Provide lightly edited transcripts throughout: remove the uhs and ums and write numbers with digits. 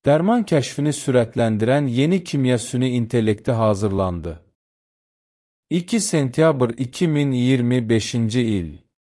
Dərman kəşfini sürətləndirən yeni kimya süni intellekti hazırlandı. 2 sentyabr 2025-ci il.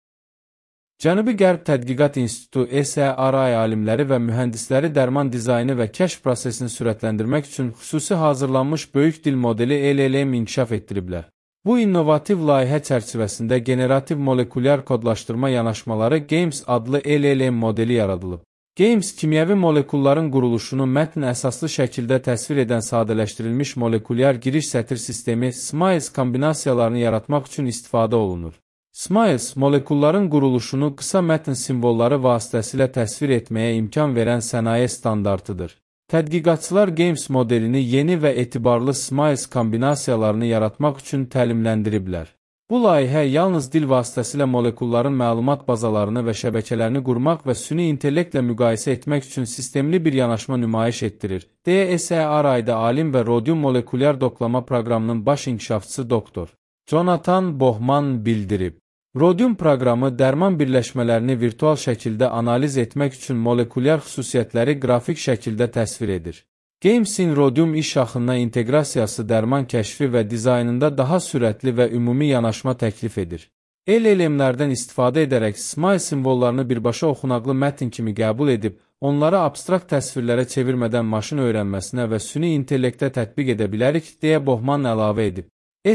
Cənubi Qərb Tədqiqat İnstitutu SRI alimləri və mühəndisləri dərman dizaynı və kəşf prosesini sürətləndirmək üçün xüsusi hazırlanmış böyük dil modeli LLM inkişaf etdiriblər. Bu innovativ layihə çərçivəsində generativ molekulyar kodlaşdırma yanaşmaları GAMES adlı LLM modeli yaradılıb. GAMES kimyəvi molekulların quruluşunu mətn əsaslı şəkildə təsvir edən sadələşdirilmiş molekulyar giriş sətir sistemi SMILES kombinasiyalarını yaratmaq üçün istifadə olunur. SMILES molekulların quruluşunu qısa mətn simvolları vasitəsilə təsvir etməyə imkan verən sənaye standartıdır. Tədqiqatçılar GAMES modelini yeni və etibarlı SMILES kombinasiyalarını yaratmaq üçün təlimləndiriblər. Bu layihə yalnız dil vasitəsilə molekulların məlumat bazalarını və şəbəkələrini qurmaq və süni intellektlə müqayisə etmək üçün sistemli bir yanaşma nümayiş etdirir, deyə SRI-də alim və Rodium molekulyar doklama proqramının baş inkişafçısı doktor Jonathan Bohman bildirib. Rodium proqramı dərman birləşmələrini virtual şəkildə analiz etmək üçün molekulyar xüsusiyyətləri qrafik şəkildə təsvir edir. GAMES-in Rodium iş axınına inteqrasiyası dərman kəşfi və dizaynında daha sürətli və ümumi yanaşma təklif edir. LLM-lərdən istifadə edərək SMILE simvollarını birbaşa oxunaqlı mətn kimi qəbul edib, onları abstrakt təsvirlərə çevirmədən maşın öyrənməsinə və süni intellektə tətbiq edə bilərik, deyə Bohman əlavə edib.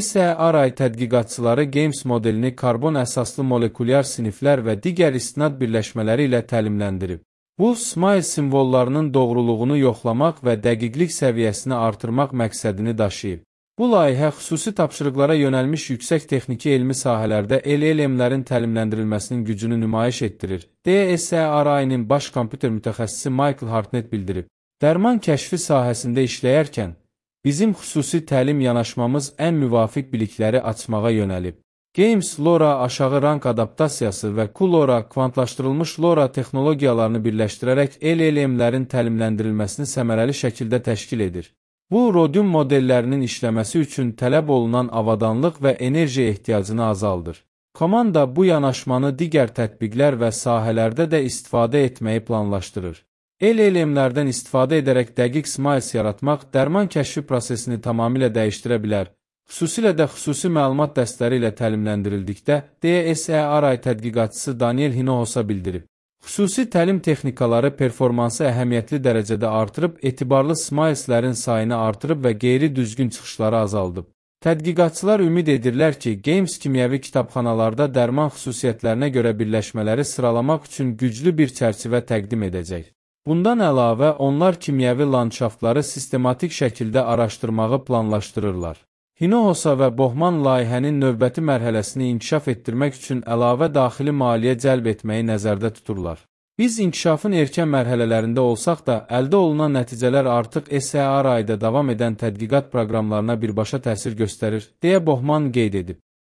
SRI tədqiqatçıları GAMES modelini karbon əsaslı molekulyar siniflər və digər istinad birləşmələri ilə təlimləndirib. Bu, SMILE simvollarının doğruluğunu yoxlamaq və dəqiqlik səviyyəsini artırmaq məqsədini daşıyıb. Bu layihə xüsusi tapşırıqlara yönəlmiş yüksək texniki elmi sahələrdə LLM-lərin təlimləndirilməsinin gücünü nümayiş etdirir, deyə SRI-nin baş kompüter mütəxəssisi Michael Hartnett bildirib. Dərman kəşfi sahəsində işləyərkən, bizim xüsusi təlim yanaşmamız ən müvafiq bilikləri açmağa yönəlib. GAMES LoRa aşağı rank adaptasiyası və QLoRa kvantlaşdırılmış LoRa texnologiyalarını birləşdirərək LLM-lərin təlimləndirilməsini səmərəli şəkildə təşkil edir. Bu, Rodium modellərinin işləməsi üçün tələb olunan avadanlıq və enerji ehtiyacını azaldır. Komanda bu yanaşmanı digər tətbiqlər və sahələrdə də istifadə etməyi planlaşdırır. LLM-lərdən istifadə edərək dəqiq SMILES yaratmaq dərman kəşfi prosesini tamamilə dəyişdirə bilər. Xüsusilə də xüsusi məlumat dəstləri ilə təlimləndirildikdə, deyə SRI tədqiqatçısı Daniel Hinojosa bildirib. Xüsusi təlim texnikaları performansı əhəmiyyətli dərəcədə artırıb, etibarlı SMILES-lərin sayını artırıb və qeyri-düzgün çıxışları azaldıb. Tədqiqatçılar ümid edirlər ki, GAMES kimyəvi kitabxanalarda dərman xüsusiyyətlərinə görə birləşmələri sıralamaq üçün güclü bir çərçivə təqdim edəcək. Bundan əlavə, onlar kimyəvi landşaftları sistematik şəkildə araşdırmağı planlaşdırırlar. Hinojosa və Bohman layihənin növbəti mərhələsini inkişaf etdirmək üçün əlavə daxili maliyyə cəlb etməyi nəzərdə tuturlar. Biz inkişafın erkən mərhələlərində olsaq da, əldə olunan nəticələr artıq SRI-də davam edən tədqiqat proqramlarına birbaşa təsir göstərir, deyə Bohman qeyd edib.